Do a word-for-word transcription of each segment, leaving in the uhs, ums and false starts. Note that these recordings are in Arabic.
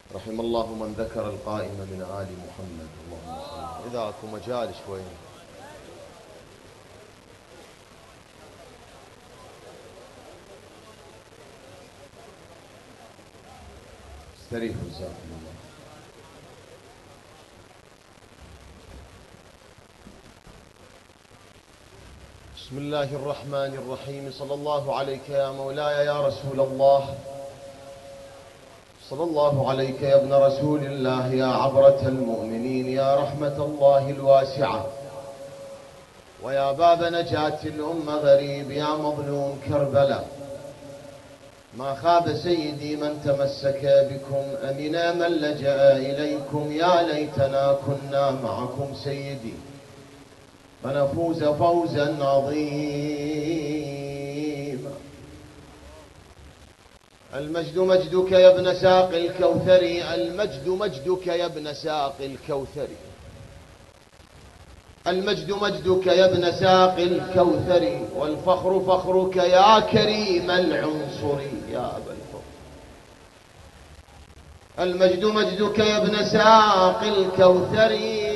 رحم الله من ذكر القائم من آل محمد. اللهم صل. إذا أكو مجال شوي استريحوا جزاكم الله. بسم الله الرحمن الرحيم. صلى الله عليك يا مولاي يا رسول الله، صلى الله عليك يا ابن رسول الله، يا عبرة المؤمنين، يا رحمة الله الواسعة، ويا باب نجاة الأمة غريب، يا مظلوم كربلاء. ما خاب سيدي من تمسك بكم، أمنا من لجأ إليكم، يا ليتنا كنا معكم سيدي فنفوز فوزا عظيما. المجد مجدك يا ابن ساق الكوثري، المجد مجدك يا ابن ساق الكوثري، المجد مجدك يا ابن ساق الكوثري، والفخر فخرك يا كريم العنصر يا أبا الفضل. المجد مجدك يا ابن ساق الكوثري،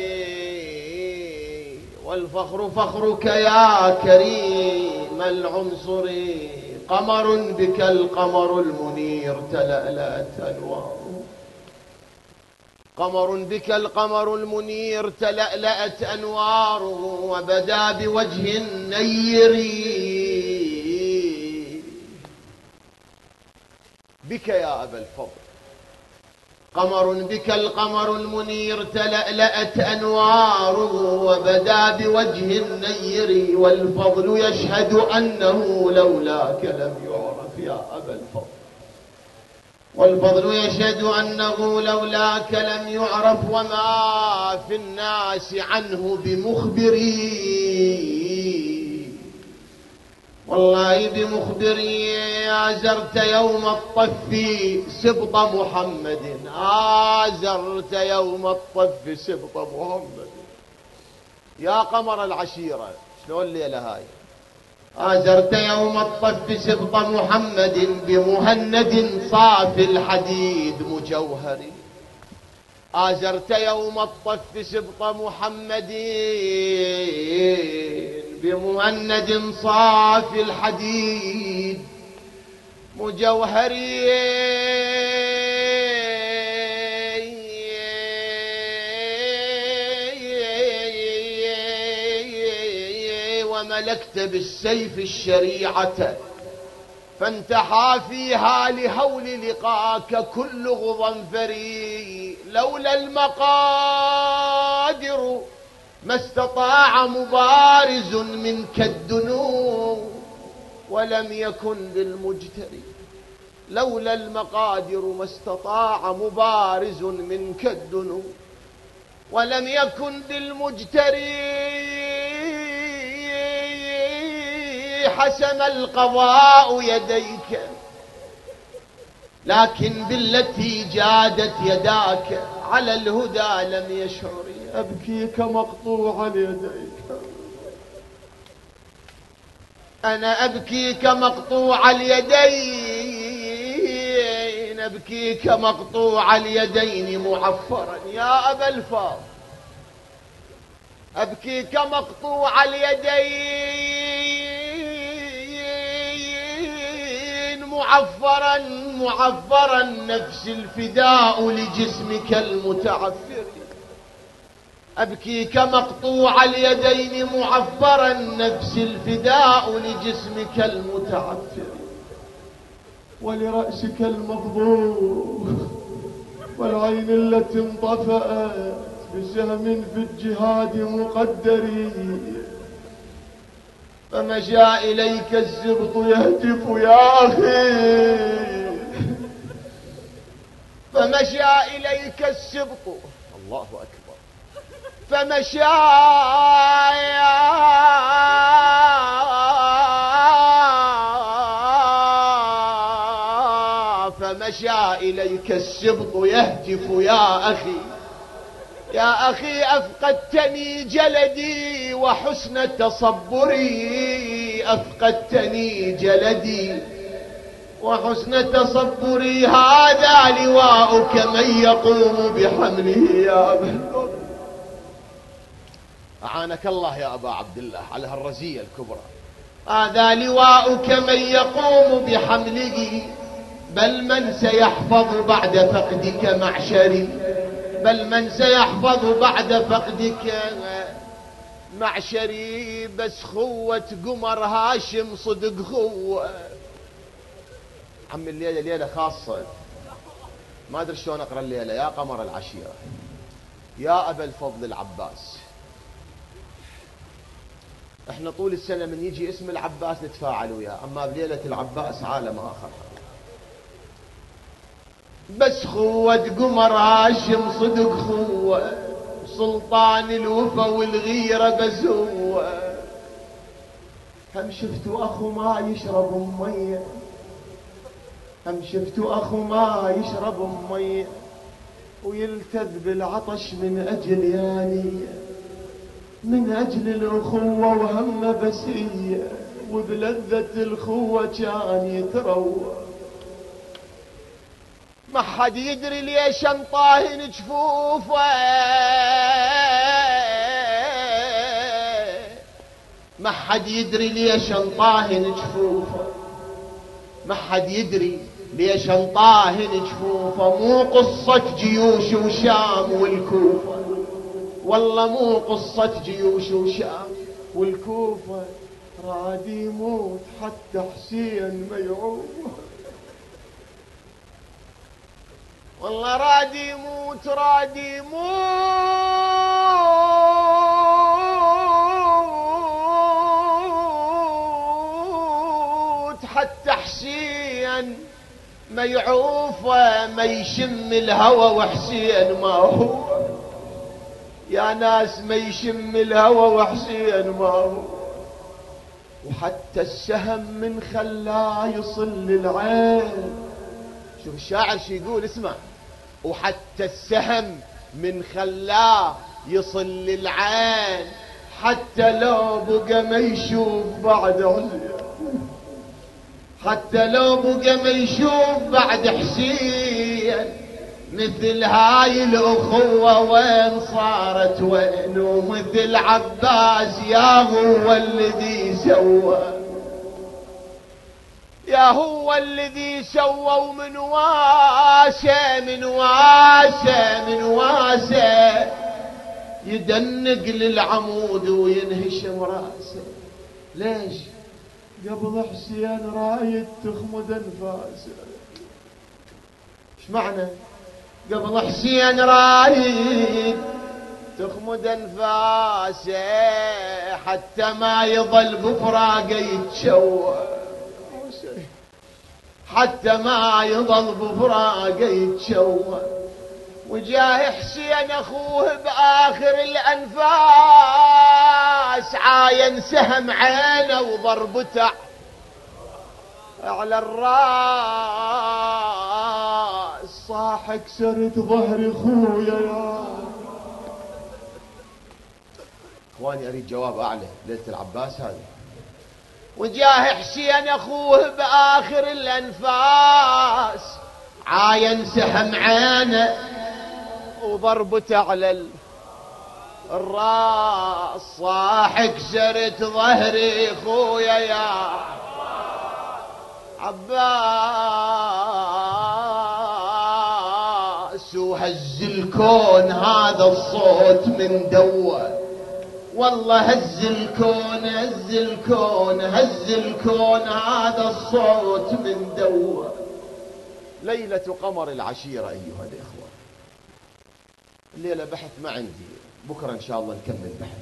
والفخر فخرك يا كريم العنصر. قمر بك القمر المنير تلألأت أنواره، قمر بك القمر المنير تلألأت أنواره، وبدا بوجه النير بك يا أبا الفضل. قمر بك القمر المنير تلألأت أنواره، وبدا بوجه النير، والفضل يشهد أنه لولاك لم يعرف يا أبا الفضل، والفضل يشهد أنه لولاك لم يعرف، وما في الناس عنه بمخبري، والله بمخبري. آزرت يوم الطف سبط محمد، آزرت يوم الطف سبط محمد، يا قمر العشيرة. شلون الليلة هاي؟ آزرت يوم الطف سبط محمد، بمهند صافي الحديد مجوهري. آزرت يوم الطف سبط محمد، بمهند صافي الحديد مجوهري. وملكت بالسيف الشريعة، فانتحى فيها لهول لقاك كل غضنفري. لولا المقادر ما استطاع مبارز منك الدنو، ولم يكن للمجتري. لولا المقادر ما استطاع مبارز منك الدنو، ولم يكن للمجتري. حسم القضاء يديك، لكن بالتي جادت يداك على الهدى لم يشعر. أبكيك مقطوع اليديك، أنا أبكيك مقطوع اليدين، أبكيك مقطوع اليدين معفرا يا أبا الفاضل. أبكيك مقطوع اليدين معفرا معفرا، نفس الفداء لجسمك المتعفر. أبكيك مقطوع اليدين معفرا، نفس الفداء لجسمك المتعفر، ولرأسك المفضوح، والعين التي انطفأت بسهم في الجهاد مقدر. فمشى إليك السبط يهتف يا أخي، فمشى إليك السبط، الله أكبر، فمشى فمشى إليك السبط يهتف يا أخي، يا أخي أفقدتني جلدي وحسن تصبري، أفقدتني جلدي وحسن تصبري هذا لواؤك من يقوم بحمله يا أبا الفضل. أعانك الله يا أبا عبد الله على هالرزية الكبرى. هذا لواؤك من يقوم بحمله، بل من سيحفظ بعد فقدك معشري، بل من سيحفظ بعد فقدك معشري. بس خوة قمر هاشم صدق خوة. عم الليلة ليلة خاصة، ما أدري شلون أقرأ الليلة. يا قمر العشيرة، يا أبا الفضل العباس، احنا طول السنة من يجي اسم العباس نتفاعل وياه، أما بليلة العباس عالم آخر. بس خوة قمر هاشم صدق خوة، سلطان الوفا والغيرة بس هو. هم شفتوا أخو ما يشرب مية، هم شفتوا أخو ما يشرب مية ويلتذ بالعطش من أجل ياني، من أجل الأخوة وهم بسية، وبلذة الأخوة كان يتروى. ما حد يدري ليش انطاهن جفوفه، ما حد يدري ليش انطاهن جفوفه، ما حد يدري ليش انطاهن جفوفه. مو قصة جيوش وشام والكوفة، والله مو قصة جيوش وشام والكوفة. راد يموت حتى حسين ميعوب، والله راد يموت، راد يموت حتى حسين ميعوفة. ما يشم الهوى وحسين ما هو، يا ناس ما يشم الهوى وحسين ما هو. وحتى السهم من خلاه يصل للعين. شوف الشاعر شو يقول، اسمع. وحتى السهم من خلاه يصل للعين، حتى لو بقى ما يشوف بعد عليا، حتى لو بقى ما يشوف بعد حسين. مثل هاي الأخوة وين صارت وين، ومثل عباس يا هو الذي سوى، يا هو الذي سوى. ومن واسع من واسع من واسع يدنق للعمود وينهشم راسه. ليش؟ قبل حسين رايد تخمد انفاسه. ايش معنى؟ قبل حسين رايد تخمد انفاسه، حتى ما يظل بفراقه يتشوى، حتى ما يظل بفراقه يتشوى. وجاه حسين اخوه باخر الانفاس، عاين سهم عينه وضربته على الراس. صاح كسرت ظهر اخويا يا اخواني. اريد جواب اعلى ليلة العباس هذه. وجاه حسين اخوه باخر الانفاس، عاين سهم عينه وضربته على الراس. صاح كسرت ظهري اخويا يا عباس، وهز الكون هذا الصوت من دوه. والله هز الكون، هز الكون، هز الكون هذا الصوت من دوه. ليلة قمر العشيرة أيها الإخوة. الليلة بحث ما عندي، بكرة إن شاء الله نكمل بحث.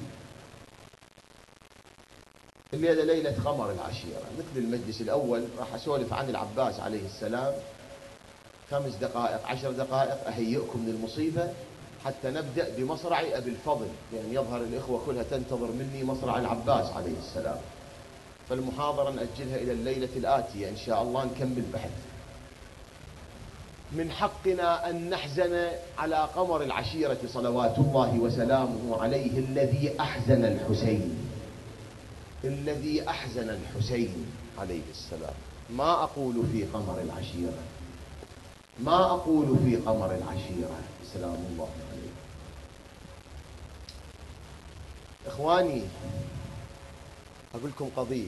الليلة ليلة قمر العشيرة. مثل المجلس الأول راح أسولف عن العباس عليه السلام خمس دقائق عشر دقائق، أهيئكم للمصيبة حتى نبدأ بمصرع أبي الفضل، لأن يعني يظهر الإخوة كلها تنتظر مني مصرع العباس عليه السلام. فالمحاضرة نأجلها إلى الليلة الآتية إن شاء الله نكمل بحث. من حقنا أن نحزن على قمر العشيرة صلوات الله وسلامه عليه، الذي أحزن الحسين، الذي أحزن الحسين عليه السلام. ما أقول في قمر العشيرة، ما أقول في قمر العشيرة. سلام الله عليه. إخواني، أقول لكم قضية.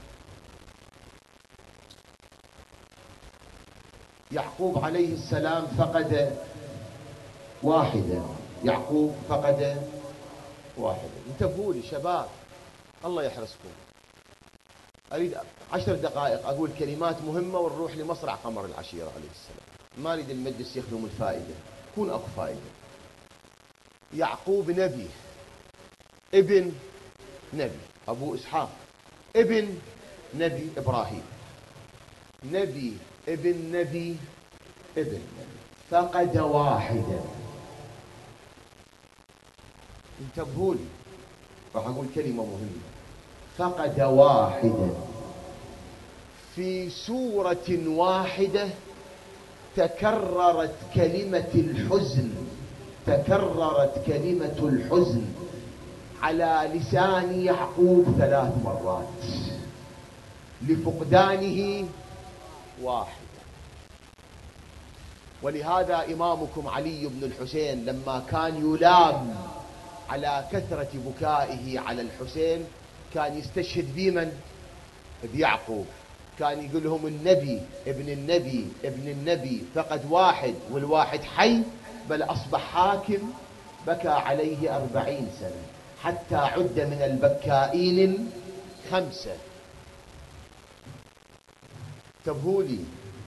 يعقوب عليه السلام فقد واحدة، يعقوب فقد واحدة. انتبهوا لي شباب، الله يحرسكم. أريد عشر دقائق أقول كلمات مهمة ونروح لمصرع قمر العشيرة عليه السلام. ما أريد المجلس يخدم الفائدة، يكون أكو فائدة. يعقوب نبي، ابن نبي، أبو إسحاق ابن نبي إبراهيم، نبي ابن نبي ابن نبي، فقد واحدة. انتبهوا لي، راح أقول كلمة مهمة. فقد واحدة في سورة واحدة تكررت كلمة الحزن، تكررت كلمة الحزن على لسان يعقوب ثلاث مرات لفقدانه واحد. ولهذا إمامكم علي بن الحسين لما كان يلام على كثرة بكائه على الحسين كان يستشهد بمن؟ بيعقوب. كان يقول لهم النبي ابن النبي ابن النبي فقد واحد، والواحد حي، بل أصبح حاكم بكى عليه أربعين سنة حتى عد من البكائين خمسة. انتبهوا لي،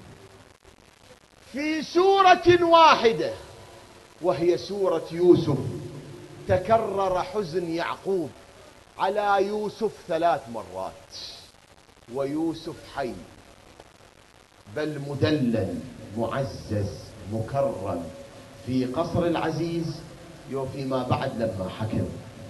في سورة واحدة وهي سورة يوسف تكرر حزن يعقوب على يوسف ثلاث مرات، ويوسف حي بل مدلل معزز مكرم في قصر العزيز فيما بعد لما حكم.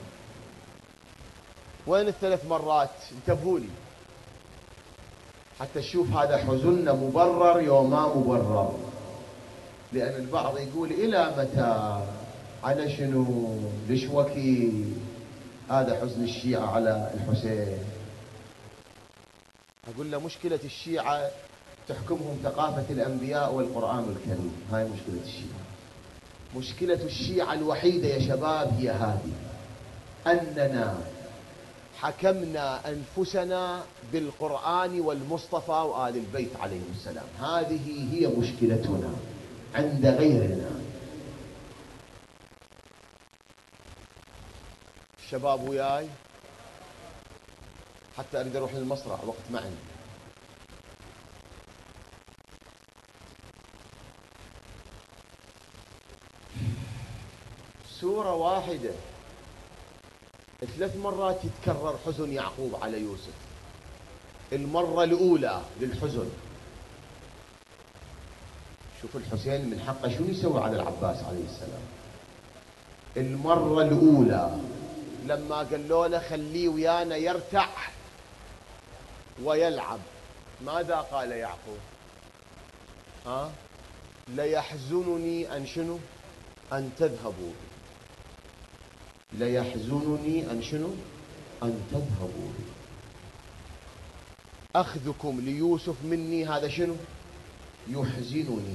وين الثلاث مرات؟ انتبهوا لي حتى تشوف هذا حزننا مبرر يوم ما مبرر. لأن البعض يقول إلى متى؟ على شنو؟ ليش وكي هذا حزن الشيعة على الحسين؟ أقول له مشكلة الشيعة تحكمهم ثقافة الأنبياء والقرآن الكريم، هاي مشكلة الشيعة. مشكلة الشيعة الوحيدة يا شباب هي هذه، أننا حكمنا أنفسنا بالقرآن والمصطفى وآل البيت عليهم السلام. هذه هي مشكلتنا عند غيرنا. الشباب وياي حتى أريد أروح للمصرع، وقت ما عندي. سورة واحدة ثلاث مرات يتكرر حزن يعقوب على يوسف. المرة الأولى للحزن، شوف الحسين من حقه شو يسوي على العباس عليه السلام. المرة الأولى لما قالوا له خليه ويانا يرتع ويلعب، ماذا قال يعقوب؟ ها؟ ليحزنني أن شنو؟ أن تذهبوا، ليحزنني أن شنو؟ أن تذهبوا. أخذكم ليوسف مني هذا شنو؟ يحزنني.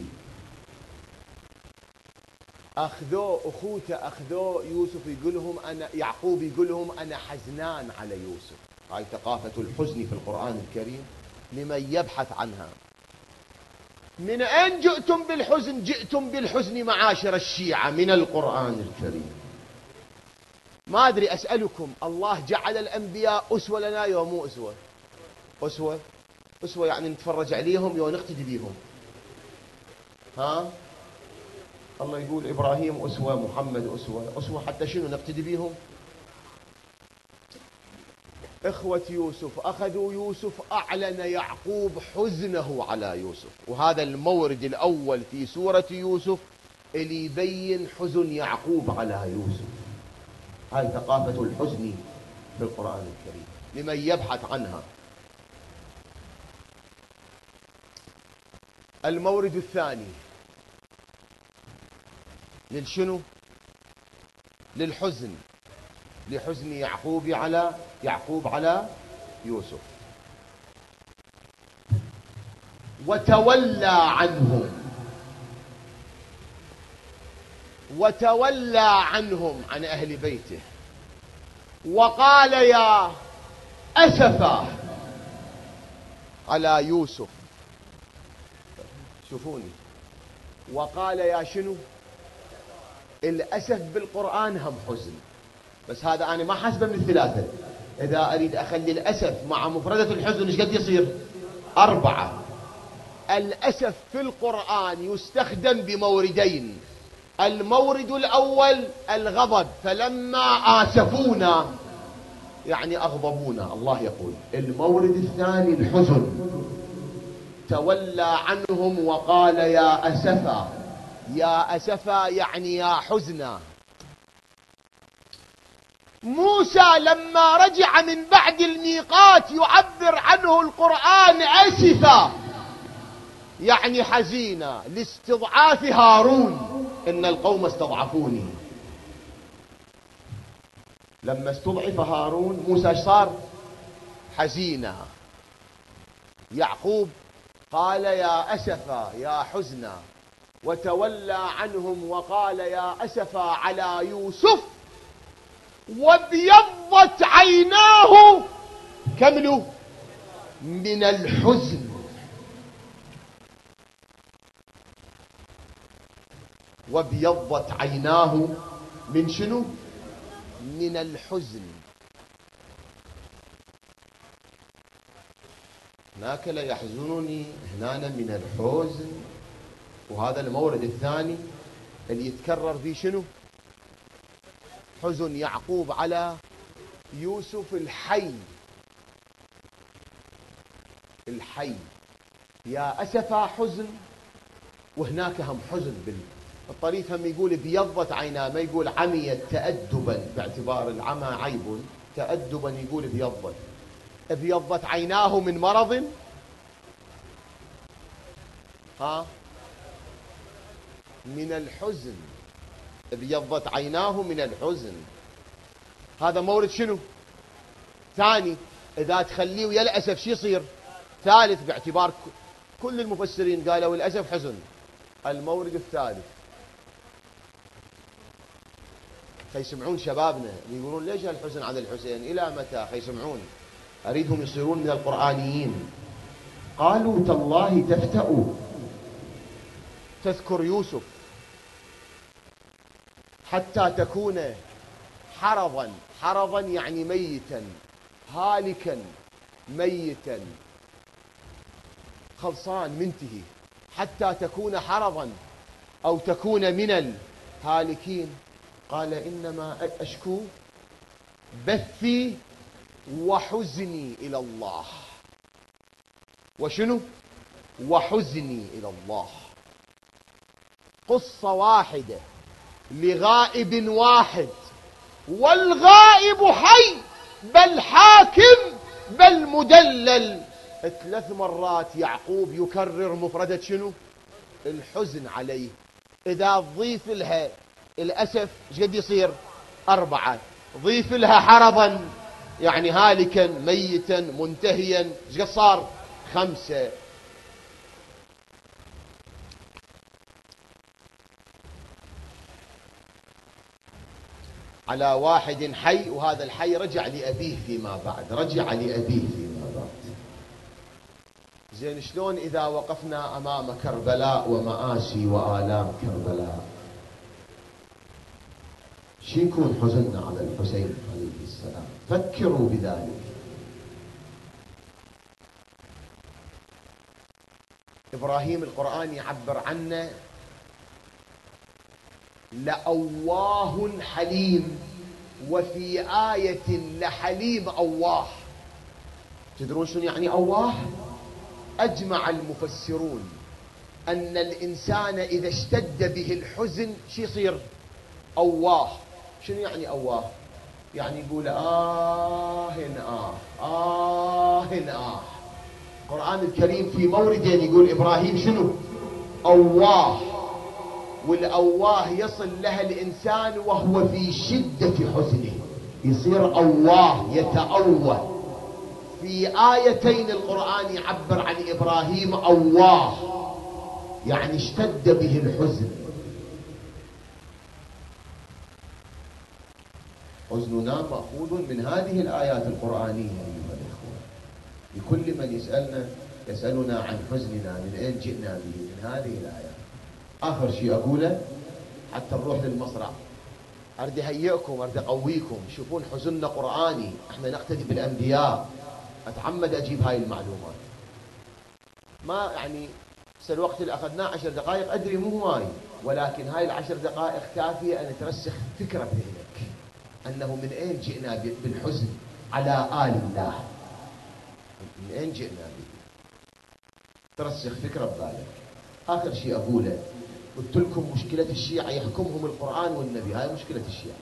أخذوه أخوته، أخذوه يوسف يقول لهم أنا، يعقوب يقول لهم أنا حزنان على يوسف. هاي ثقافة الحزن في القرآن الكريم لمن يبحث عنها. من أين جئتم بالحزن؟ جئتم بالحزن معاشر الشيعة من القرآن الكريم. ما أدري أسألكم، الله جعل الأنبياء أسوة لنا يا مو أسوة؟ أسوة أسوة يعني نتفرج عليهم يا نقتدي بيهم. ها؟ الله يقول إبراهيم أسوة، محمد أسوة. أسوة حتى شنو؟ نقتدي بيهم. إخوة يوسف أخذوا يوسف، أعلن يعقوب حزنه على يوسف، وهذا المورد الأول في سورة يوسف اللي يبين حزن يعقوب على يوسف. هاي ثقافة الحزن في القرآن الكريم لمن يبحث عنها. المورد الثاني للشنو؟ للحزن، لحزن يعقوب على يعقوب على يوسف. وتولى عنهم وتولى عنهم عن أهل بيته وقال يا أسفا على يوسف. شوفوني، وقال يا شنو؟ الأسف بالقرآن هم حزن، بس هذا أنا ما حاسبه من الثلاثة. إذا أريد أخلي الأسف مع مفردة الحزن إيش قد يصير؟ أربعة. الأسف في القرآن يستخدم بموردين. المورد الأول الغضب، فلما آسفونا يعني أغضبونا، الله يقول. المورد الثاني الحزن، تولى عنهم وقال يا أسفا. يا أسفا يعني يا حزنا. موسى لما رجع من بعد الميقات يعبر عنه القرآن أسفا يعني حزينا لاستضعاف هارون، إن القوم استضعفوني. لما استضعف هارون موسى ايش صار؟ حزينا. يعقوب قال يا أسفا يا حزنا وتولى عنهم وقال يا أسفا على يوسف وابيضت عيناه. كملوا. من الحزن. وابيضت عيناه من شنو؟ من الحزن. هناك لا يحزنني، هنا من الحزن. وهذا المورد الثاني اللي يتكرر فيه شنو؟ حزن يعقوب على يوسف الحي. الحي يا أسفا حزن، وهناك هم حزن. بالطريف هم يقول بيضت عيناه، ما يقول عميت تأدبا، باعتبار العمى عيب، تأدبا يقول بيضت. بيضت عيناه من مرض، ها، من الحزن. بيضت عيناه من الحزن. هذا مورد شنو؟ ثاني. إذا تخليه ويا الأسف شو يصير؟ ثالث، باعتبار كل المفسرين قالوا الأسف حزن. المورد الثالث. خيسمعون شبابنا يقولون ليش الحزن على الحسين إلى متى؟ خيسمعون، أريدهم يصيرون من القرآنيين. قالوا تالله تفتأ تذكر يوسف حتى تكون حرضا. حرضا يعني ميتا، هالكا ميتا، خلصان منتهي. حتى تكون حرضا أو تكون من الهالكين. قال إنما أشكو بثي وحزني إلى الله. وشنو؟ وحزني إلى الله. قصة واحدة لغائب واحد، والغائب حي بل حاكم بل مدلل. ثلاث مرات يعقوب يكرر مفردة شنو؟ الحزن عليه. إذا تضيف لها الأسف ايش قد يصير؟ أربعة. ضيف لها حرضا يعني هالكا ميتا منتهيا، ايش قد صار؟ خمسة. على واحد حي، وهذا الحي رجع لأبيه فيما بعد، رجع لأبيه فيما بعد. زين، شلون إذا وقفنا أمام كربلاء ومآسي وآلام كربلاء شو يكون حزننا على الحسين عليه السلام؟ فكروا بذلك. إبراهيم القرآن يعبر عنه لأواه حليم، وفي آية لحليم أواه. تدرون شنو يعني أواه؟ أجمع المفسرون أن الإنسان إذا اشتد به الحزن شو يصير؟ أواه. شنو يعني أواه؟ يعني يقول آه آه آه آه. القرآن الكريم في موردين يقول إبراهيم شنو؟ أواه. والأواه يصل لها الإنسان وهو في شدة حزنه، يصير أواه، يتأوه في آيتين القرآن يعبر عن إبراهيم أواه، يعني اشتد به الحزن. حزننا مأخوذ من هذه الآيات القرآنية أيها الإخوة. لكل من يسألنا يسألنا عن حزننا من أين جئنا به، من هذه الآيات. آخر شيء أقوله حتى نروح للمصرع، أريد أهيئكم، أريد أقويكم، شوفون حزننا قرآني، احنا نقتدي بالأنبياء. أتعمد أجيب هاي المعلومات، ما يعني الوقت اللي أخذناه عشر دقائق أدري مو هواي، ولكن هاي العشر دقائق كافية أن ترسخ فكرة بذهنك أنه من أين جئنا بالحزن على آل الله، من أين جئنا به، ترسخ فكرة ببالك. آخر شيء أقوله، قلت لكم مشكلة الشيعة يحكمهم القرآن والنبي، هاي مشكلة الشيعة.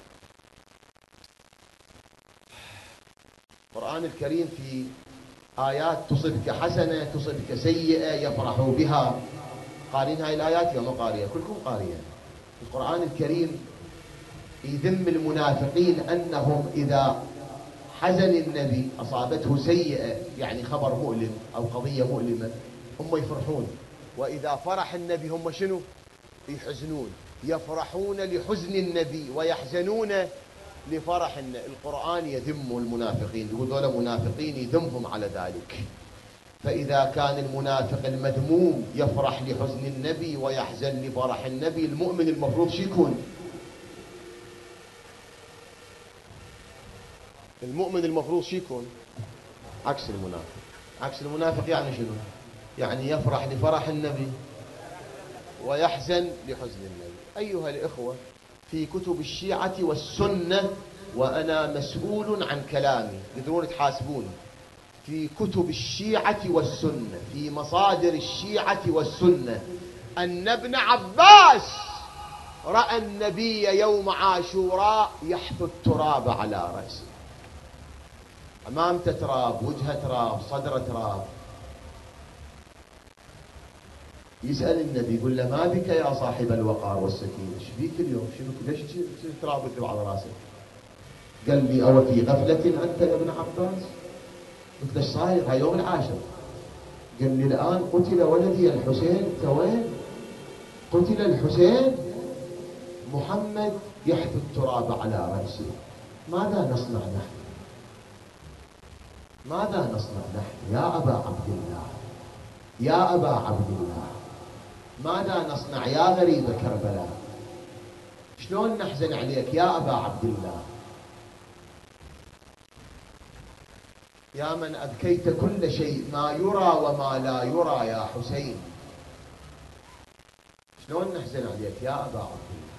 القرآن الكريم في آيات تصبك حسنة تصبك سيئة يفرحوا بها. قارين هاي الآيات يا ما قارية؟ كلكم قارية. القرآن الكريم يذم المنافقين أنهم إذا حزن النبي أصابته سيئة، يعني خبر مؤلم أو قضية مؤلمة، هم يفرحون، وإذا فرح النبي هم شنو؟ يحزنون. يفرحون لحزن النبي ويحزنون لفرح النبي. القرآن يذم المنافقين، يقول دول منافقين يذمهم على ذلك. فإذا كان المنافق المذموم يفرح لحزن النبي ويحزن لفرح النبي، المؤمن المفروض شو يكون؟ المؤمن المفروض شو يكون؟ عكس المنافق. عكس المنافق يعني شنو؟ يعني يفرح لفرح النبي ويحزن لحزن النبي. أيها الإخوة، في كتب الشيعة والسنة، وأنا مسؤول عن كلامي، تقدرون تحاسبوني، في كتب الشيعة والسنة، في مصادر الشيعة والسنة، أن ابن عباس رأى النبي يوم عاشوراء يحث التراب على رأسه، أمامته تراب، وجهه تراب، صدره تراب. يسأل النبي يقول له ما بك يا صاحب الوقار والسكينة، ايش بيك اليوم؟ شنو ليش تراب يكتب على راسك؟ قال لي أو في غفلة أنت يا ابن عباس؟ قلت له ايش صاير؟ هاي يوم العاشر. قال لي الآن قتل ولدي الحسين، انت وين؟ قتل الحسين، محمد يحث التراب على رأسه، ماذا نصنع نحن؟ ماذا نصنع نحن يا أبا عبد الله؟ يا أبا عبد الله، ماذا نصنع يا غريب كربلاء؟ شلون نحزن عليك يا أبا عبد الله؟ يا من أبكيت كل شيء، ما يرى وما لا يرى يا حسين، شلون نحزن عليك يا أبا عبد الله؟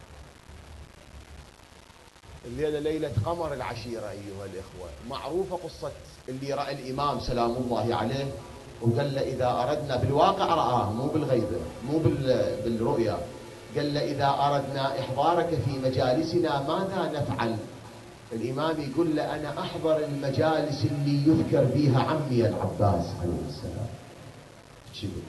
الليلة ليلة قمر العشيرة أيها الإخوة. معروفة قصة اللي رأى الإمام سلام الله عليه وقال له إذا أردنا، بالواقع رآه مو بالغيبة مو بالرؤيا، قال له إذا أردنا إحضارك في مجالسنا ماذا نفعل؟ الإمام يقول له أنا أحضر المجالس اللي يذكر بها عمي العباس عليه السلام. شبه.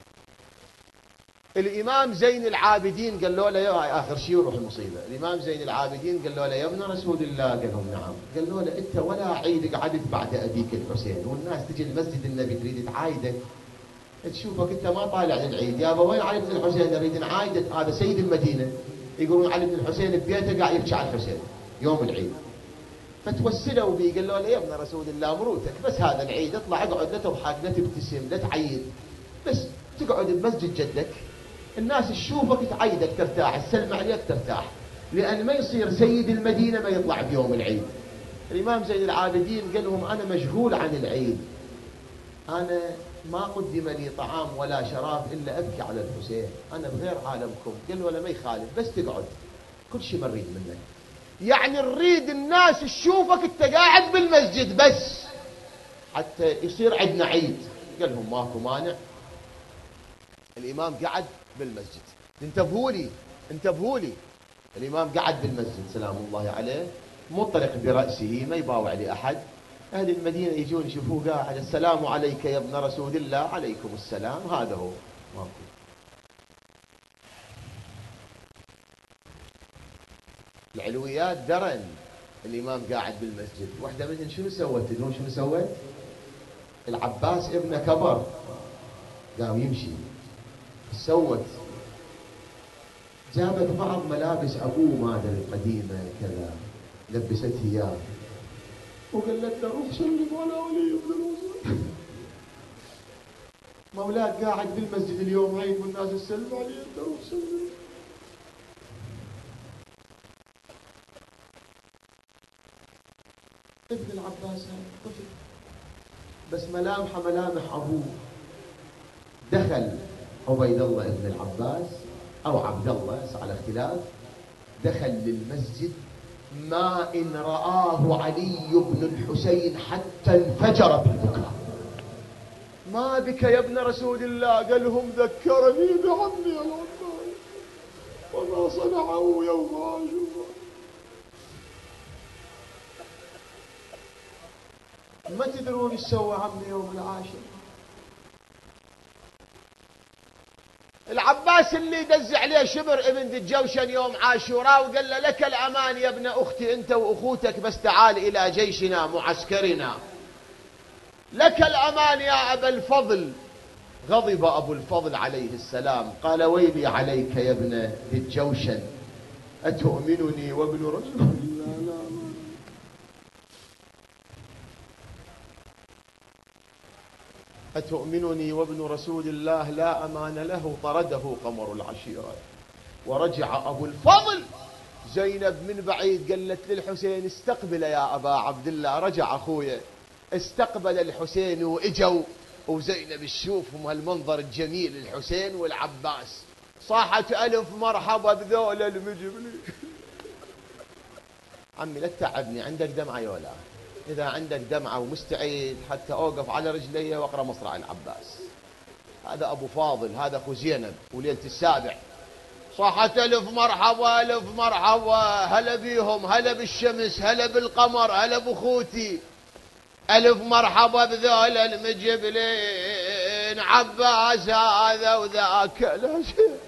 الإمام زين العابدين قال له له آخر شيء وروح المصيبة. الإمام زين العابدين قال له يا ابن رسول الله، قال لهم نعم. قال له أنت ولا عيد قعدت بعد أبيك الحسين، والناس تجي لمسجد النبي تريد تعايدك، تشوفك أنت ما طالع للعيد، يابا وين علي بن الحسين نريد نعايدك، هذا سيد المدينة، يقولون علي بن الحسين ببيته قاعد يبكي على الحسين يوم العيد. فتوسلوا بي قال له يا ابن رسول الله مروتك بس هذا العيد اطلع اقعد، لا تضحك لا تبتسم لا تعيد، بس تقعد بمسجد جدك الناس تشوفك تعيدك ترتاح، تسلم عليك ترتاح، لأن ما يصير سيد المدينة ما يطلع بيوم العيد. الإمام زين العابدين قال لهم أنا مشغول عن العيد، أنا ما قدم لي طعام ولا شراب إلا أبكي على الحسين، أنا بغير عالمكم. قال له ما يخالف بس تقعد، كل شيء ما نريد منك، يعني نريد الناس تشوفك انت قاعد بالمسجد بس حتى يصير عندنا عيد. قال لهم ماكو مانع. الإمام قعد بالمسجد، انتبهوا لي انتبهوا لي، الإمام قعد بالمسجد سلام الله عليه مطرق برأسه ما يباوع لأحد. أهل المدينة يجون يشوفوه قاعد، السلام عليك يا ابن رسول الله، عليكم السلام، هذا هو ماكو. العلويات درن الإمام قاعد بالمسجد، واحدة منهم شنو سوت؟ تدرون شنو سوت؟ العباس ابنه كبر قام يمشي، سوت جابت بعض ملابس أبوه ما أدري القديمة كذا، لبسته إياه وقالت له روح سلم على ولي ابن الوزير. مولاك قاعد بالمسجد اليوم عيد والناس تسلم عليه، انت روح سلم. ابن العباس هذا طفل بس ملامحه ملامح ابوه. دخل عبيد الله ابن العباس او عبد الله على اختلاف، دخل للمسجد ما ان رآه علي بن الحسين حتى انفجر بالبكاء. ما بك يا ابن رسول الله؟ قال لهم ذكرني بعمي العباس وما صنعه يوم عاشوراء. ما تدرون ايش سوى عمي يوم العاشر؟ العباس اللي دز عليه شبر ابن ذي الجوشن يوم عاشوراء وقال له لك الامان يا ابن اختي انت واخوتك، بس تعال الى جيشنا معسكرنا، لك الأمان يا أبا الفضل. غضب أبو الفضل عليه السلام قال ويلي عليك يا ابن ذي الجوشن، أتؤمنني وابن رسول الله لا أتؤمنني وابن رسول الله لا أمان له. طرده قمر العشيرة ورجع أبو الفضل. زينب من بعيد قالت للحسين استقبل يا أبا عبد الله. رجع أخويا استقبل الحسين واجوا، وزينب تشوفهم هالمنظر الجميل الحسين والعباس، صاحت ألف مرحبا بذول المجبلين. عمي لا تتعبني، عندك دمعة يولا؟ إذا عندك دمعة ومستعد حتى أوقف على رجلي وأقرأ مصرع العباس. هذا أبو فاضل، هذا أخو زينب وليلة السابع. صاحت ألف مرحبا ألف مرحبا، هلا بيهم، هلا بالشمس، هلا بالقمر، هلا بأخوتي، ألف مرحبا بذول المجبلين. عباس هذا وذاك لا شيء.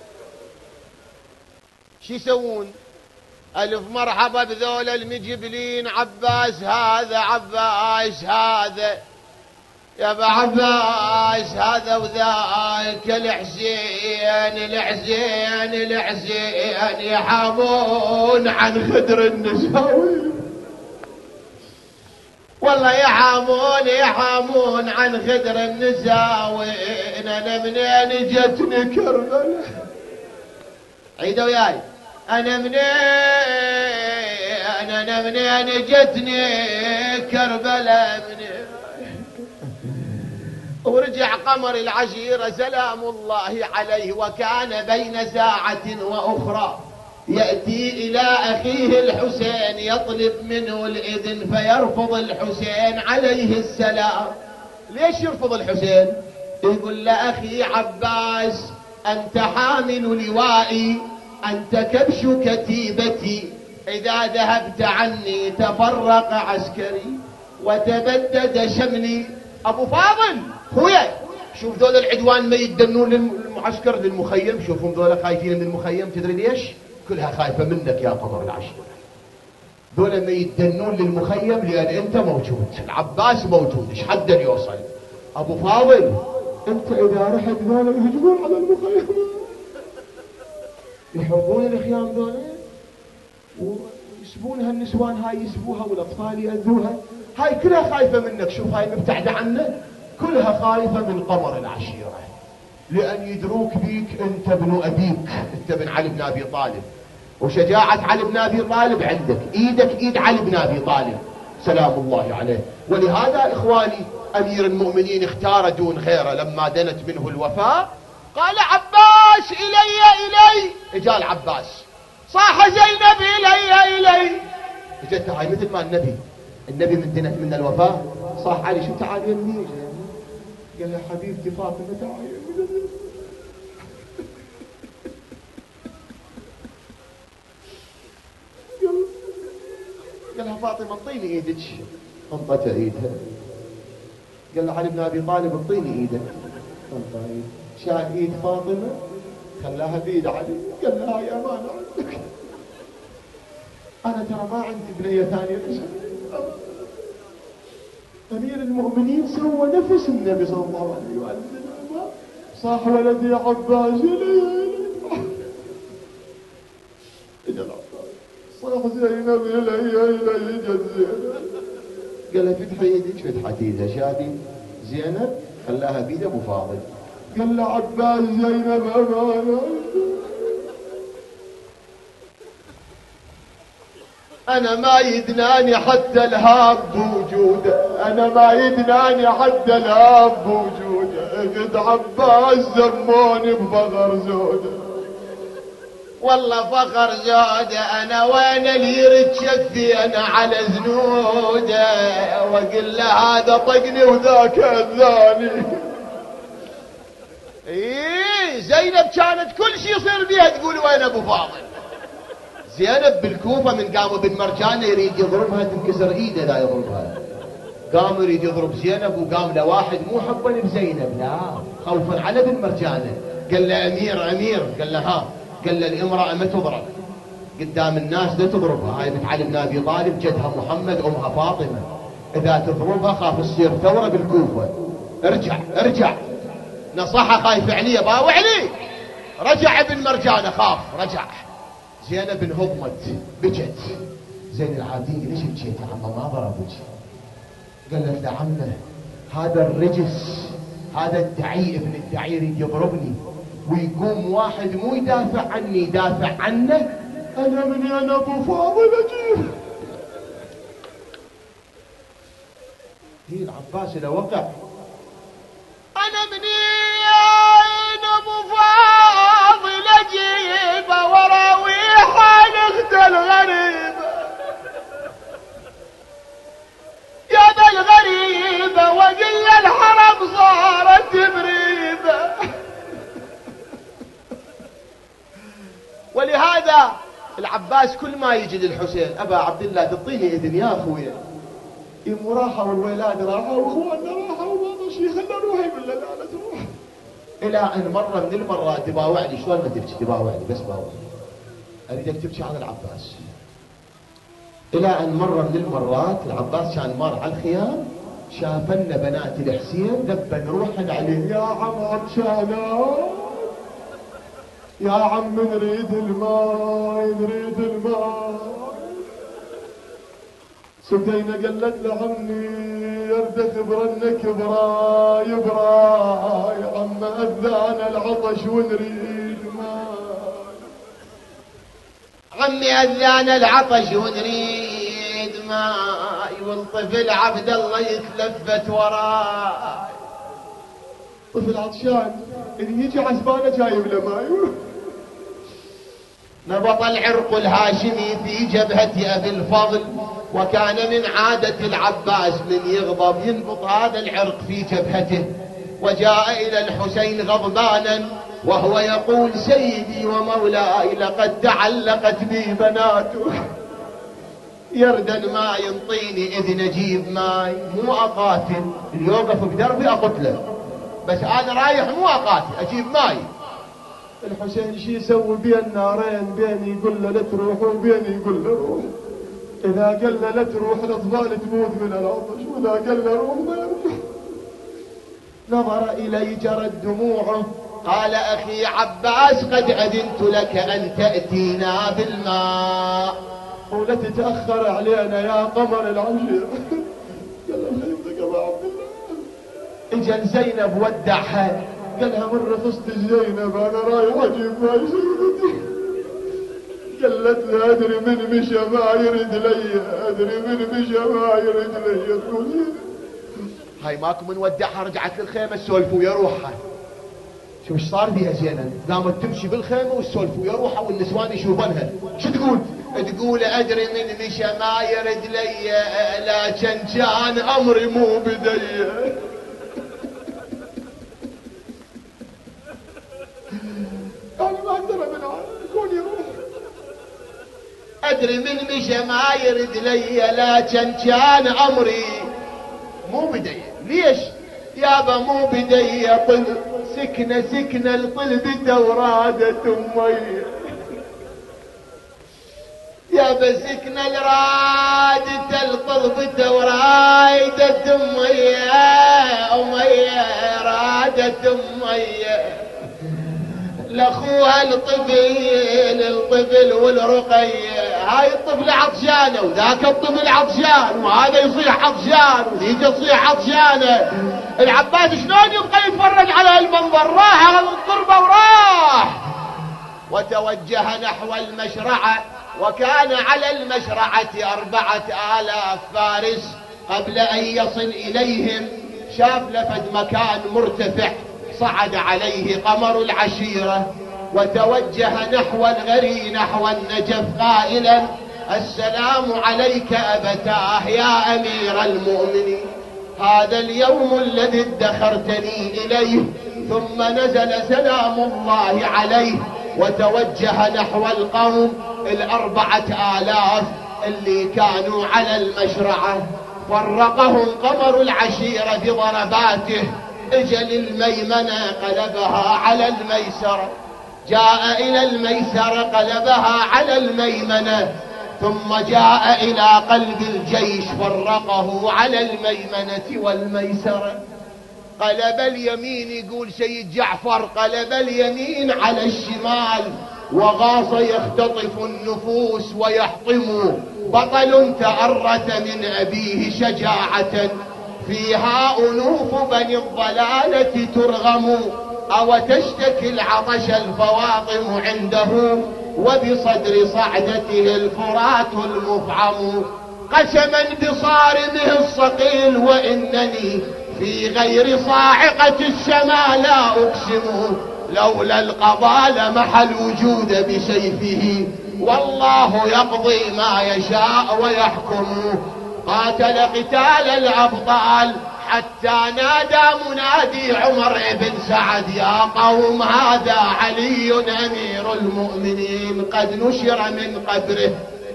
شو يسوون؟ ألف مرحبا بذول المجبلين، عباس هذا عباس هذا يا ابا عباس هذا وذاك الحسين الحسين الحسين يحامون عن خدر النساوي. والله يحامون يحامون عن خدر النساوين. انا منين جتني كربلاء؟ عيدوا وياي. انا منين انا منين جتني كربلاء منين. ورجع قمر العشيرة سلام الله عليه، وكان بين ساعة واخرى يأتي إلى أخيه الحسين يطلب منه الإذن، فيرفض الحسين عليه السلام. ليش يرفض الحسين؟ يقول لأخي عباس أنت حامل لوائي، أنت كبش كتيبتي، إذا ذهبت عني تفرق عسكري وتبدد شملي. أبو فاضل خويا شوف ذول العدوان ما يدنون للمعسكر للمخيم، شوفهم ذول خايفين من المخيم. تدري ليش؟ كلها خايفة منك يا قمر العشيرة. ذولا ما يدنون للمخيم لأن أنت موجود، العباس موجود، إيش حدا يوصل. أبو فاضل أنت إذا رحت ذولا يهجمون على المخيم، يحرقون الخيام ذولا ويسبون هالنسوان هاي، يسبوها والأطفال يأذوها. هاي كلها خايفة منك. شوف هاي مبتعدة عنك، كلها خايفة من قمر العشيرة، لأن يدروك بيك أنت ابن أبيك، أنت ابن علي بن أبي طالب، وشجاعة علي بن أبي طالب عندك، إيدك إيد علي بن أبي طالب سلام الله عليه. ولهذا إخواني أمير المؤمنين اختار دون غيره لما دنت منه الوفاة قال عباس إلي إلي. إجا العباس صاح زينب إلي إلي. إجت هاي مثل ما النبي النبي من دنت من الوفاة صاح علي شو تعال يمني. قال يا حبيبتي فاطمة تعال يمني. قال لها فاطمة اعطيني ايدك. انطت ايدها. قال لها علي بن ابي طالب اعطيني ايدك. انطت ايد. شال ايد فاطمة خلاها بيد علي. قال لها يا امان عندك. أنا ترى ما عندي بنية ثانية. أمير المؤمنين سوى نفس النبي صلى الله عليه وسلم. صاح ولدي يا عباس صاح زينب إلي إلي جد زينب. قال له فتحي ايدك. فتحت ايدها شادي زينب خلاها بيد ابو فاضل. قال له عباس زينب امانه. انا ما يدناني حتى الهاب بوجوده. انا ما يدناني حتى الهاب بوجوده. قد عباس زموني بفخر زوده. والله فخر زوده انا وين اللي يرد شفي انا على زنوده. واقول له هذا طقني وذاك اذاني. ايه زينب كانت كل شيء يصير بيها تقول وين ابو فاضل. زينب بالكوفه من قاموا بن مرجانه يريد يضربها تنكسر ايده لا يضربها. قام يريد يضرب زينب وقام له واحد مو حبا بزينب لا خوفا على بن مرجانه. قال له امير امير. قال له ها. قال له الامرأة ما تضرب قدام الناس لا تضربها. هاي بنت علي بن ابي طالب جدها محمد امها فاطمة. اذا تضربها خاف تصير ثورة بالكوفة. ارجع ارجع. نصحها خايف عليه باوع عليه. رجع ابن مرجانة خاف رجع. زينب انهضمت بجت. زين العابدين ليش بجيت يا عمه ما ضربك؟ قالت له عمه هذا الرجس هذا الدعي ابن الدعي يريد يضربني ويقوم واحد مو يدافع عني يدافع عنه. انا من انا ابو فاضل اجيب. هي العباس اذا وقع انا من انا ابو فاضل اجيب وراويح الاخت الغريبه. يا ذا الغريبه وقل الحرم صارت مريبه. ولهذا العباس كل ما يجي للحسين ابا عبد الله تعطيني اذن يا اخويا. يمو راحوا والولاد راحوا واخواننا راحوا وما شيء خلنا نروح. يقول له لا لا تروح. الى ان مره من المرات تباوعني. شلون ما تبكي تباوعني بس باوعني اريدك تبكي على العباس. الى ان مره من المرات العباس كان مار على الخيام شافنا بنات الحسين ذبا روحا عليه. يا عم عطشانا يا عم نريد الماء نريد الماء. سدينا قالت له عمي يرد خبرنك برا يبرا يا عم اذانا العطش ونريد ماء. عمي اذانا العطش ونريد ماء. والطفل عبد الله يتلفت وراي. طفل عطشان اللي يجي عزبانه جايب له ماي. نبط العرق الهاشمي في جبهة ابي الفضل. وكان من عادة العباس من يغضب ينبط هذا العرق في جبهته. وجاء الى الحسين غضبانا وهو يقول سيدي ومولاي لقد تعلقت بي بناته. يرد الماء ينطيني اذن اجيب ماي مو اقاتل. اللي يوقف بدربي اقتله بس انا رايح مو اقاتل اجيب ماي. الحسين شي يسوي بين نارين بين يقول له لا تروح وبين يقول له روح. اذا قال له لا تروح الاطفال تموت من العطش واذا قال له روح ما يروح. نظر الي جرت دموعه قال اخي عباس قد اذنت لك ان تاتينا بالماء ولا تتاخر علينا يا قمر العشير. قال له خيبتك يا ابو عبد الله. اجل زينب ودعها قال لها من رخصت زينب انا رايح اجيب ماي سيدتي. قالت له ادري من مشى ما يرد لي ادري من مشى ما يرد لي. تقول هاي ماكو من ودعها رجعت للخيمه تسولف ويا روحها. شوف ايش صار بيها زينب قامت تمشي بالخيمه وتسولف ويا روحها والنسوان يشوفونها. شو تقول؟ تقول ادري من مشى ما يرد لي لكن كان امري مو بدي. انا ما اقدر ابن يكون يروح. ادري من مشى ما يرد لي لكن كان امري مو بدي. ليش يابا مو بدي؟ طل سكنه سكنه الطلب دورادة امي. يا مسكنا الرادة القضبة ورايدة أمية أمية رادة أمية لأخوها الطفل الطفل والرقية. هاي الطفل عطشانة وذاك الطفل عطشان وهذا يصيح عطشان وذيك تصيح عطشانة. العباس شلون يبقى يتفرج على المنظر؟ راح على القربة وراح وتوجه نحو المشرعة. وكان على المشرعة أربعة آلاف فارس. قبل أن يصل إليهم شاف لفد مكان مرتفع صعد عليه قمر العشيرة وتوجه نحو الغري نحو النجف قائلا السلام عليك أبتاه يا أمير المؤمنين، هذا اليوم الذي ادخرتني إليه. ثم نزل سلام الله عليه وتوجه نحو القوم الأربعة آلاف اللي كانوا على المشرعة. فرقهم قمر العشيرة بضرباته. اجل الميمنة قلبها على الميسرة، جاء إلى الميسرة قلبها على الميمنة، ثم جاء إلى قلب الجيش فرقه على الميمنة والميسرة. قلب اليمين يقول سيد جعفر قلب اليمين على الشمال وغاص يختطف النفوس ويحطم. بطل تأرت من أبيه شجاعة فيها أنوف بني الضلالة ترغم. أو تشتكي العطش الفواطم عنده وبصدر صعدته الفرات المفعم. قسما بصارمه الصقيل وإنني في غير صاعقة السماء لا أقسم، لولا القضاء لمحى الوجود بسيفه، والله يقضي ما يشاء ويحكم. قاتل قتال الأبطال حتى نادى منادي عمر بن سعد يا قوم هذا علي أمير المؤمنين قد نشر من قبره.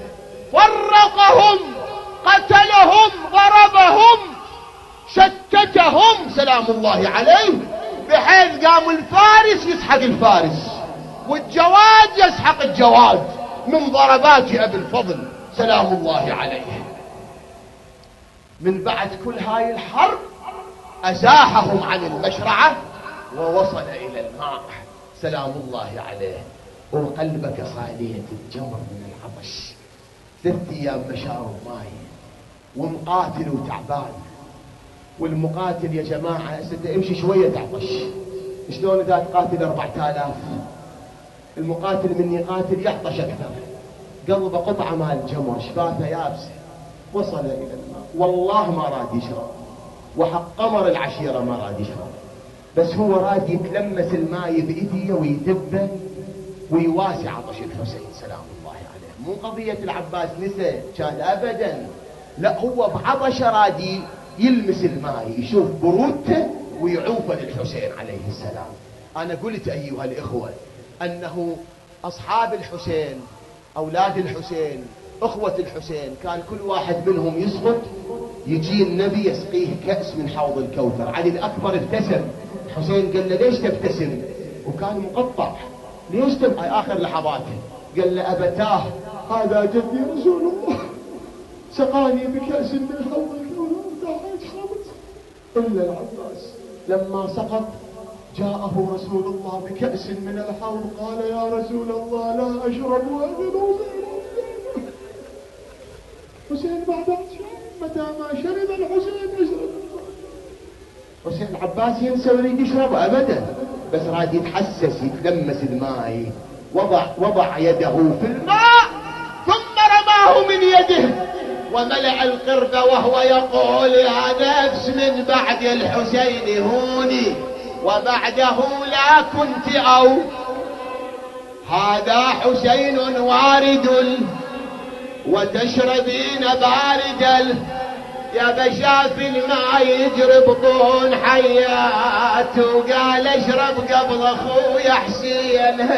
فرقهم قتلهم ضربهم شتتهم سلام الله عليه، بحيث قام الفارس يسحق الفارس والجواد يسحق الجواد من ضربات أبي الفضل سلام الله عليه. من بعد كل هاي الحرب أزاحهم عن المشرعة ووصل إلى الماء سلام الله عليه. وقلبك صالية الجمر من العطش، ثلاث أيام مشارب ماي ومقاتل وتعبان. والمقاتل يا جماعة امشي شوية تعطش، شلون إذا تقاتل أربعة آلاف؟ المقاتل من يقاتل يعطش أكثر، قلبه قطعة مال جمر شفافة يابسة. وصل إلى الماء والله ما راد يشرب، وحق قمر العشيرة ما راد يشرب، بس هو راد يتلمس الماء بإيديه ويدبه ويواسي عطش الحسين سلام الله عليه. مو قضية العباس نسى كان أبدا، لا هو بعطش راد يلمس الماء يشوف برودته ويعوفه للحسين عليه السلام. أنا قلت أيها الإخوة أنه أصحاب الحسين أولاد الحسين أخوة الحسين كان كل واحد منهم يسقط يجي النبي يسقيه كأس من حوض الكوثر. علي الأكبر ابتسم، الحسين قال له ليش تبتسم؟ وكان مقطع، ليش تبقى آخر لحظاته؟ قال له أبتاه هذا جدي رسول الله سقاني بكأس من حوض الكوثر إلا العباس لما سقط جاءه رسول الله بكأس من الحوض قال يا رسول الله لا أشرب وأبدا حسين بعد متى ما شرب الحسين يشرب. حسين العباس ينسى ويريد يشرب أبدا، بس راد يتحسس يتلمس الماء. وضع وضع يده في الماء ثم رماه من يده وملأ القربة وهو يقول يا نفس من بعد الحسين هوني وبعده لا كنت أو هذا حسين وارد وتشربين بارد يا بشاف الماء يجري بطون حيات وقال اشرب قبل اخويا حسين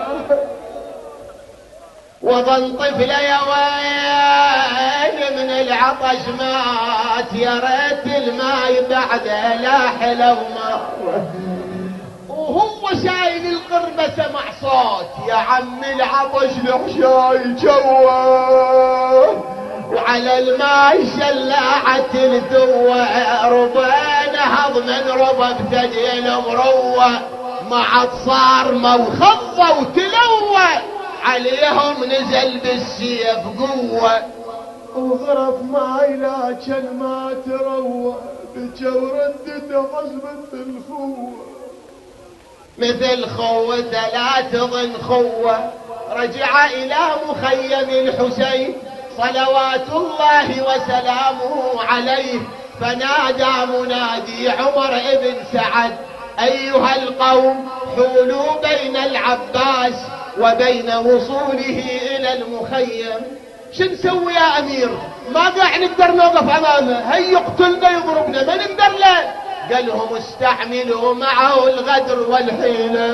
وظل طفل يا ويل من العطش مات يا ريت الماء بعده لا حلو ومر وهو شايل القرب القربة سمع صوت يا عم العطش الحشاي جوه، وعلى الماي شلاعة الذوة، ربنا هضمن ربا بثديل مروة، ما عاد صار موخضة وتلوة، عليهم نزل بالسيف قوة، وغرف ماي لكن ما تروى، بجا وردته حزبة الخوة، مثل خوة لا تظن خوة. رجع إلى مخيم الحسين صلوات الله وسلامه عليه، فنادى منادي عمر ابن سعد أيها القوم حولوا بين العباس وبين وصوله إلى المخيم. شو نسوي يا أمير؟ ما قاعد نقدر نوقف أمامه، هي يقتلنا يضربنا ما نقدر له. قال لهم استعملوا معه الغدر والحيلة،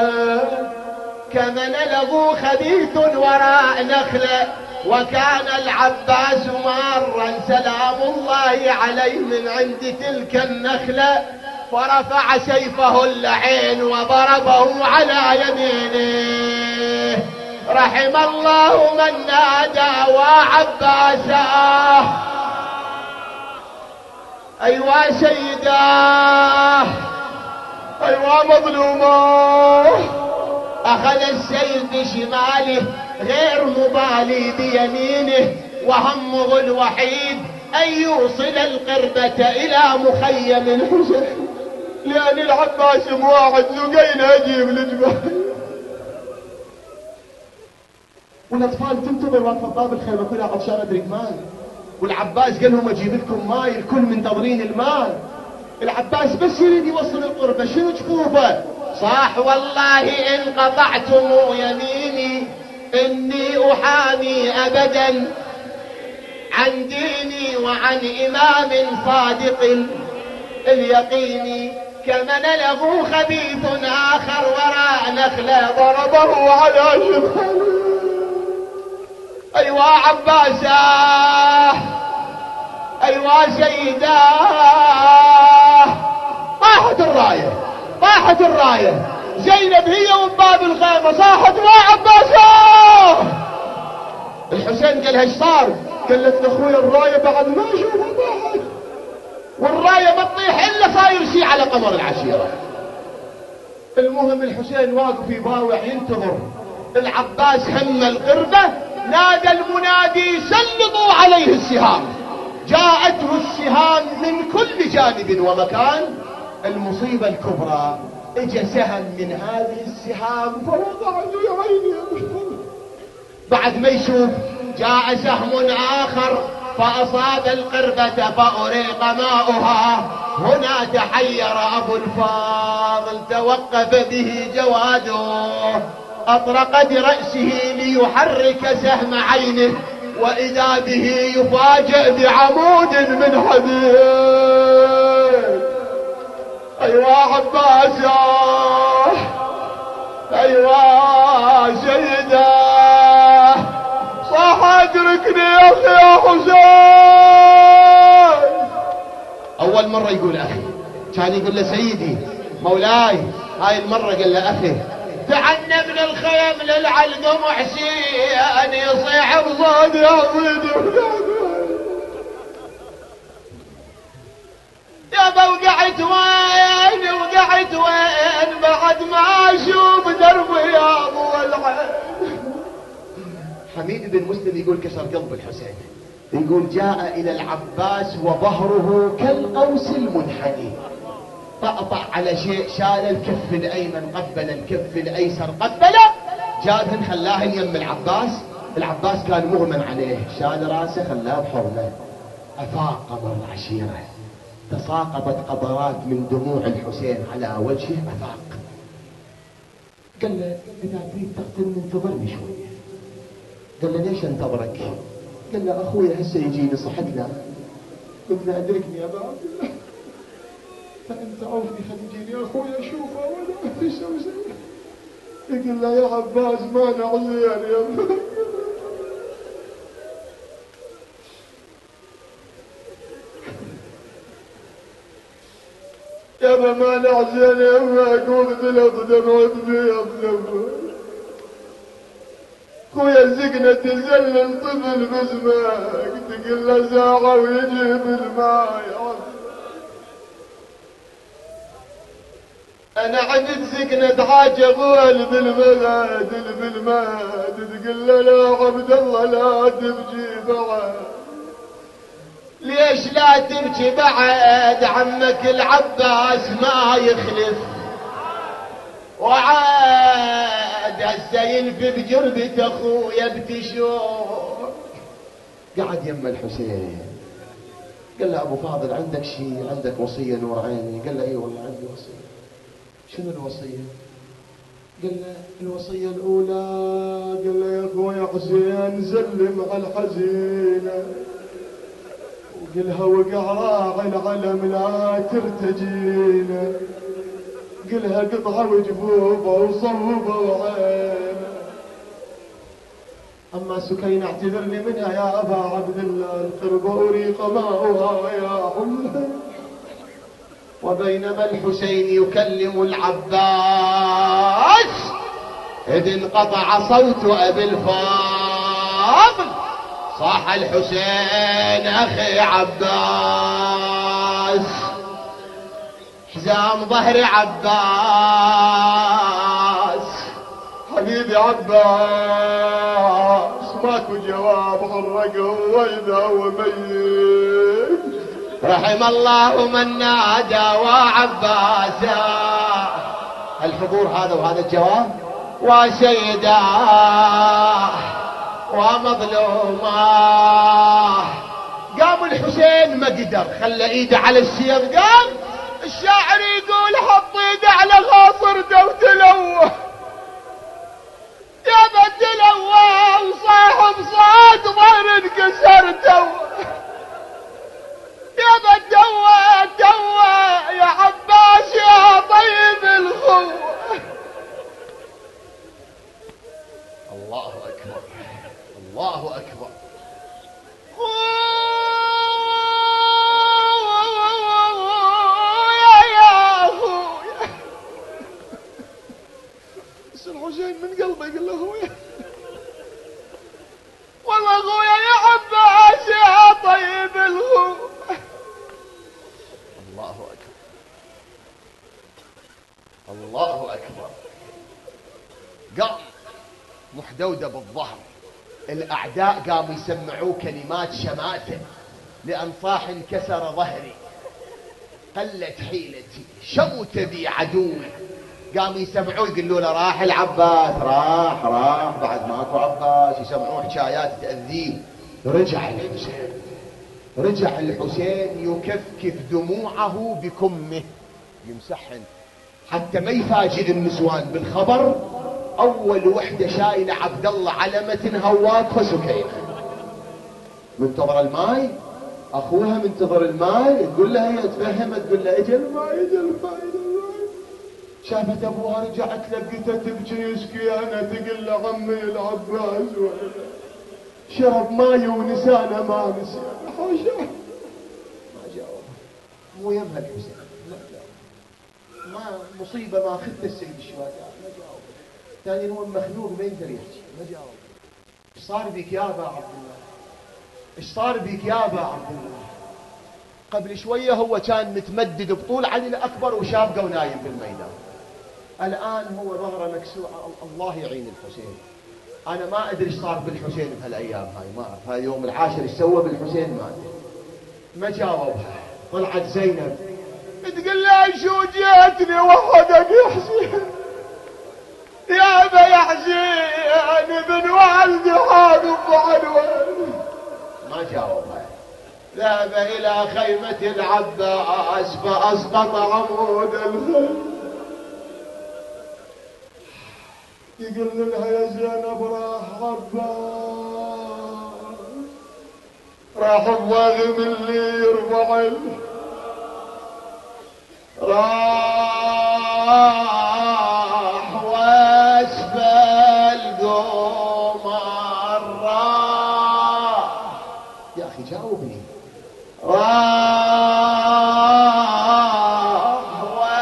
كمن له خبيث وراء نخله، وكان العباس مارا سلام الله عليه من عند تلك النخلة، فرفع سيفه اللعين وضربه على يمينه. رحم الله من نادى وعباساه، أيوا سيداه، أيوا مظلومه. أخذ السيف بشماله غير مبالي بيمينه، وهمه الوحيد أن يوصل القربة إلى مخيم الحسين، لأن العباس مواعد لقينا أجيب الجبال. والأطفال تنتظر واقفة باب الخيمة كلها عطشانة تريد ماي، والعباس قال لهم أجيب لكم ماي، الكل منتظرين الماء. العباس بس يريد يوصل القربة، شنو جفوفه؟ صاح والله إن قطعتم يميني إني أحامي أبدا عن ديني وعن إمام صادق اليقين، كمن له خبيث آخر وراء نخلة ضربه على شماله. أيوا عباساه، أيوا سيداه. طاحت الراية، طاحت الراية، زينب هي وباب الخيمة صاحت وعباساه. الحسين قال ايش صار؟ قالت اخوي الراية بعد ما اشوفها طاحت، والراية ما تطيح الا صاير شي على قمر العشيرة. المهم الحسين واقف يباوع ينتظر. العباس هم القربة، نادى المنادي سلطوا عليه السهام. جاءته السهام من كل جانب ومكان. المصيبة الكبرى اجى سهم من هذه السهام فوقعت يا عيني. بعد ما يشوف جاء سهم آخر فأصاب القربة فأريق ماؤها. هنا تحير أبو الفاضل، توقف به جواده، أطرق برأسه ليحرك سهم عينه، وإذا به يفاجأ بعمود من حديد. أيوا عباسه، أيوا سيده، صاح ادركني يا أخي يا حسين. أول مرة يقول أخي، كان يقول له سيدي مولاي، هاي المرة قال له أخي. دعنا من الخيم للعلم محسين يصيح بصوت يا ولدي. يابا وقعت وين وقعت وين بعد ما اشوف درب يا ابو العين. حميد بن مسلم يقول كسر قلب الحسين، يقول جاء الى العباس وظهره كالقوس المنحني، طأطأ على شيء، شال الكف الايمن قبل الكف الايسر قبله، جابهن خلاه يم العباس. العباس كان مغمى عليه، شال راسه خلاه بحضنه. افاق قمر العشيره، تساقطت قطرات من دموع الحسين على وجهه، افاق. قال له اذا تريد تقتلني انتظرني شويه. قال له ليش انتظرك؟ قال له اخوي هسه يجيني صحتنا. قلت له ادركني يا ابا عبد الله، فانت عوفني خلي يجيني اخوي اشوفه ولا في شيء. يقول له يا عباس ما نعزين يا ابا. يا يابا ما نحزن يمك واختلط دمع بيض نفر. خويا الزقنة تزلل طفل باسمك تقل له ساعة ويجيب الماي. انا عندي زقنة حاجة غول بالمغاد بالماد تقل له لا عبد الله لا تبكي بعد. ليش لا تبكي بعد عمك العباس ما يخلف وعاد هسه ينفي بجربة اخويا بتشوف. قعد يم الحسين قال له ابو فاضل عندك شيء عندك وصية نور عيني؟ قال له اي والله عندي وصية. شنو الوصية؟ قال له الوصية الاولى قال له يا اخويا حسين سلم على الحزينة وقلها وقع راعي العلم لا ترتجينا. قلها قطعة وجفوفه وصوبه وعينه. اما سكينة اعتذرني منها يا ابا عبد الله القرب اريق ماؤها يا حمى. وبينما الحسين يكلم العباس إذ انقطع صوت أبي الفاضل صاح الحسين أخي عباس حزام ظهر عباس. حبيبي عباس ماكو جواب حرقه واذا هو ميت. رحم الله من نادى وعباسا. الحضور هذا وهذا الجواب. وسيدا ومظلوما. قام الحسين ما قدر خلى ايده على السيف. قام الشاعر يقول حط ايده على خاصرته وتلوه يا بدلوه وصاحب صاد ظهر انكسرته يا بدوه دوه يا عباس يا طيب الخو. الله اكبر الله اكبر. يا يا اخويا. بس الحسين من قلبه يقول له اخويا والله اخويا يا عباس يا طيب الخو. الله اكبر الله اكبر. قام محدودة بالظهر. الاعداء قاموا يسمعوه كلمات شماتة لان صاح انكسر ظهري قلت حيلتي شمت بي عدوي. قاموا يسمعوه يقولوا له راح العباس راح راح بعد ماكو عباس. يسمعوه حكايات تأذيه. رجع الحسين رجع الحسين يكفكف دموعه بكمه يمسحن حتى ما يفاجئ النسوان بالخبر. اول وحده شايله عبد الله علمة هواك فسكينه منتظر الماي. اخوها منتظر الماي تقول لها هي تفهمت تقول لها اجل الماي اجل الماي. شافت ابوها رجعت لقيتها تبكي يشكي انا تقول له عمي العباس شرب ماي ونسانا ما نسينا. حاشا ما جاوب. مو يمها الحسين ما جاوب. ما مصيبه ما اخذت السيد الشهداء ما جاوب. ثاني هو مخنوق ما يقدر يحكي ما جاوب. ايش صار بك يا ابا عبد الله؟ ايش صار بك يا ابا عبد الله؟ قبل شويه هو كان متمدد بطول علي الاكبر وشابقه ونايم في الميدان. الان هو ظهره مكسوع. الله يعين الحسين. انا ما ادري ايش صار بالحسين بهالايام هاي ما اعرف. هاي يوم العاشر ايش سوى بالحسين ما ادري. ما جاوبها. طلعت زينب تقول له شو جيتني وحدك يا حسين يا ابا يا حسين ابن والدي حاقب عنوان. ما جاوبها. ذهب الى خيمة العباس فاسقط عمود الخيل. يقول لها يا زينب راح عباس راح الضاغم اللي يرفع راح واسفل قمر راح. يا اخي جاوبني. راح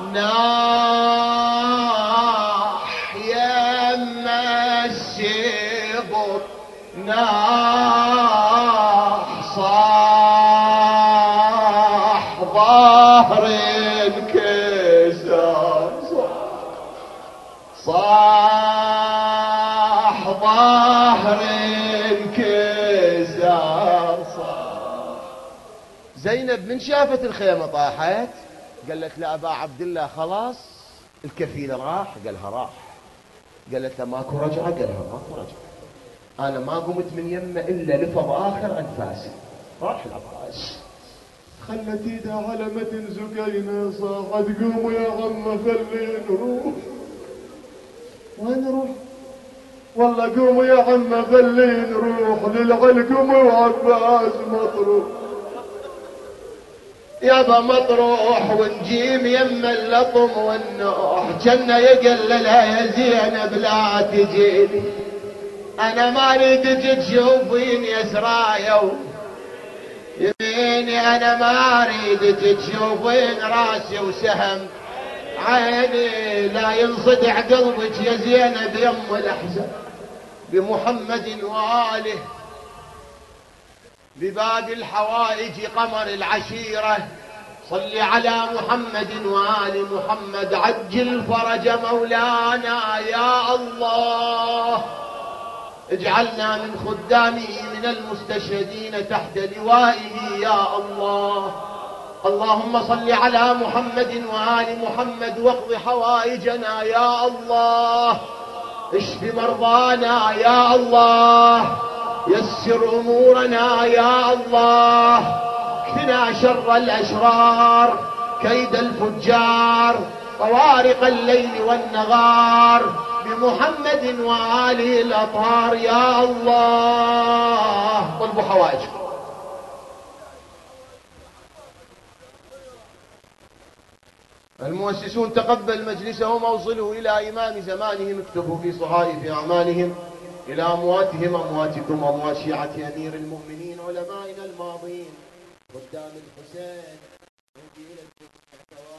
ناح يما السبط ناح صاح ظهر انكسر صاح ظهر انكسر صاح. زينب من شافت الخيمة طاحت قالت له أبا عبد الله خلاص الكفيل راح؟ قالها راح. قالت له ماكو رجعة؟ قالها ماكو رجعة. أنا ما قمت من يمه إلا لفظ آخر أنفاسي. راح العباس. خلت ايدها على متن زكينة صاحت قوموا يا عم خلينا نروح. وين نروح؟ والله قوموا يا عم خلينا نروح للعلقم وعباس مطروح. يابا مطروح ونجيم يم اللطم والنوح جنة يقللها يا زينب لا تجيني انا ما اريد تشوفين يا سرايا يميني انا ما اريد تشوفين راسي وسهم عيني لا ينصدع قلبك يا زينب يم الاحزان بمحمد واله بباب الحوائج قمر العشيرة صل على محمد وآل محمد عجل فرج مولانا يا الله اجعلنا من خدامه من المستشهدين تحت لوائه يا الله. اللهم صل على محمد وآل محمد واقض حوائجنا يا الله اشف مرضانا يا الله يسر أمورنا يا الله كفنا شر الأشرار كيد الفجار طوارق الليل والنهار بمحمد وآله الأطهار يا الله. طلبوا حوائجكم. المؤسسون تقبل مجلسهم اوصله إلى إمام زمانهم اكتبوا في صحائف أعمالهم إلى أمواتهم أمواتكم أموات شيعة أمير المؤمنين علمائنا الماضين قدام الحسين